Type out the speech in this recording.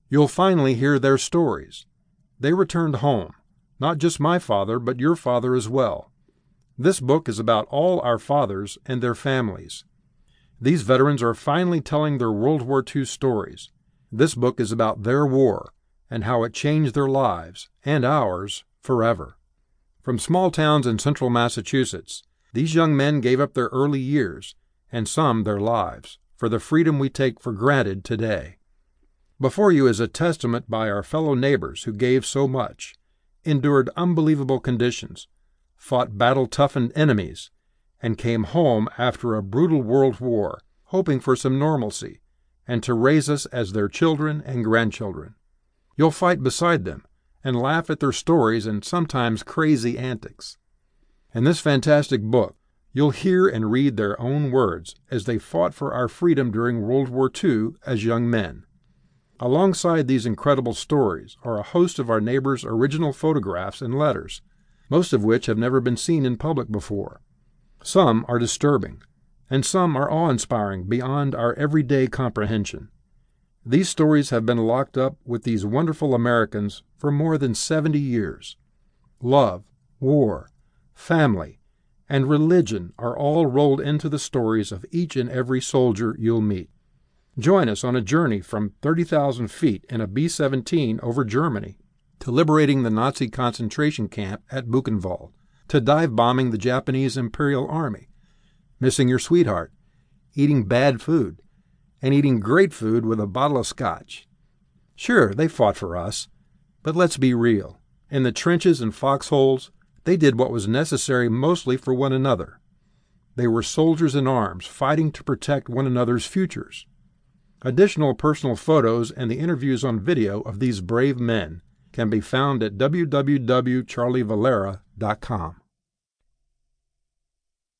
You'll finally hear their stories. They returned home, not just my father, but your father as well. This book is about all our fathers and their families. These veterans are finally telling their World War II stories. This book is about their war and how it changed their lives, and ours, forever. From small towns in central Massachusetts, these young men gave up their early years, and some their lives, for the freedom we take for granted today. Before you is a testament by our fellow neighbors who gave so much, endured unbelievable conditions, fought battle-toughened enemies, and came home after a brutal world war, hoping for some normalcy, and to raise us as their children and grandchildren. You'll fight beside them and laugh at their stories and sometimes crazy antics. In this fantastic book, you'll hear and read their own words as they fought for our freedom during World War II as young men. Alongside these incredible stories are a host of our neighbors' original photographs and letters, most of which have never been seen in public before. Some are disturbing, and some are awe-inspiring beyond our everyday comprehension. These stories have been locked up with these wonderful Americans for more than 70 years. Love, war, family, and religion are all rolled into the stories of each and every soldier you'll meet. Join us on a journey from 30,000 feet in a B-17 over Germany, to liberating the Nazi concentration camp at Buchenwald, to dive bombing the Japanese Imperial Army, missing your sweetheart, eating bad food, and eating great food with a bottle of scotch. Sure, they fought for us, but let's be real. In the trenches and foxholes, they did what was necessary mostly for one another. They were soldiers in arms fighting to protect one another's futures. Additional personal photos and the interviews on video of these brave men can be found at www.charlievalera.com.